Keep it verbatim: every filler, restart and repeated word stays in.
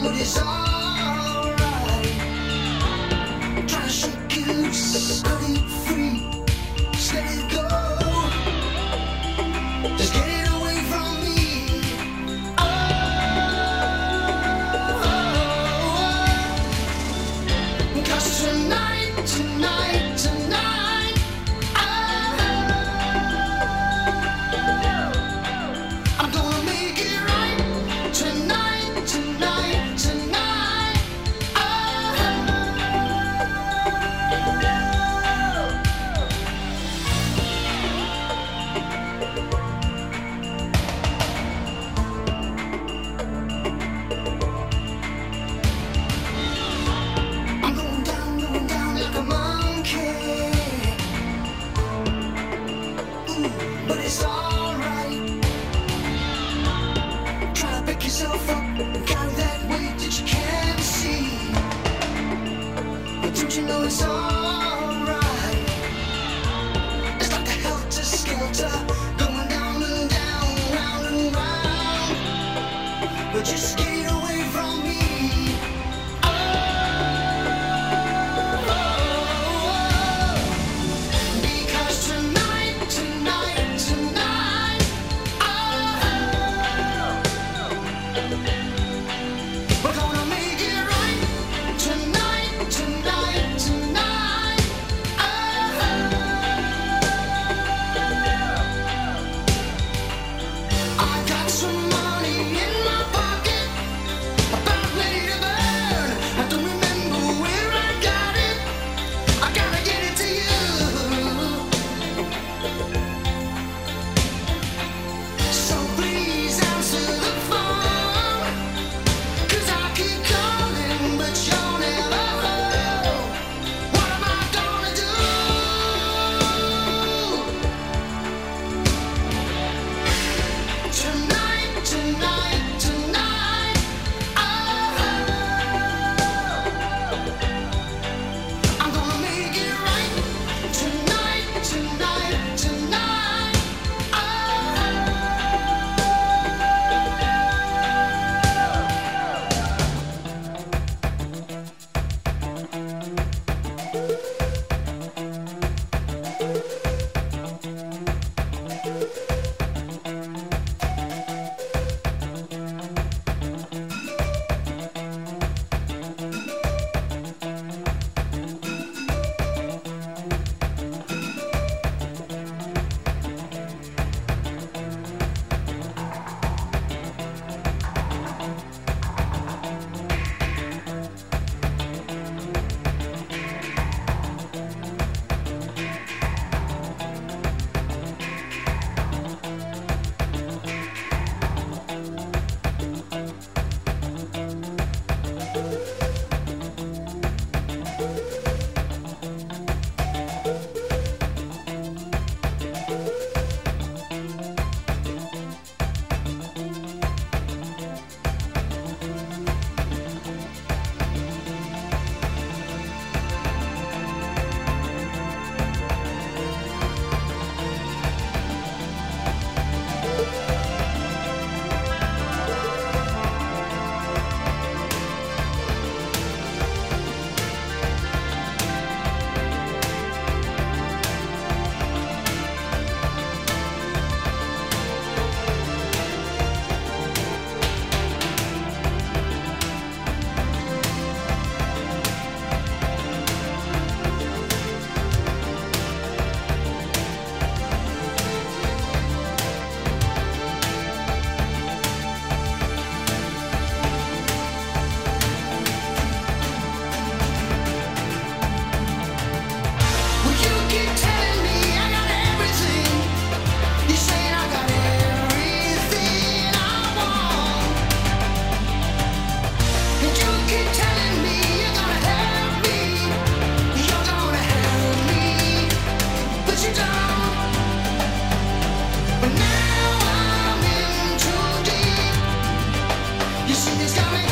but it's alright. Try to shake it loose, cut it free, just let it go. Just get it away from me. Oh, oh, oh. 'Cause tonight, tonight, tonight, oh, I'm gonna make it right. Tonight, tonight, tonight, oh, I'm going down, going down like a monkey. Ooh, but it's alright. Try to pick yourself up and carry that weight that you can't see. But don't you know it's alright? It's like a helter-skelter, going down and down, round and round. But just get it away from me. Oh, oh, oh. Because tonight, tonight, tonight, oh, we're gonna make it right. Tonight, tonight, tonight, oh, I got some money in my pocket, about ready to burn. I don't remember where I got it. I gotta get it to you. So please answer the phone, 'cause I keep calling, but you're never home. What am I gonna do? Tonight, tonight, tonight, oh, I'm gonna make it right. Tonight, tonight, tonight, oh. Well, you keep telling me I got everything. You saying I got everything I want. And you keep telling me you're gonna help me. You're gonna help me, but you don't. But now I'm in too deep. You see this coming.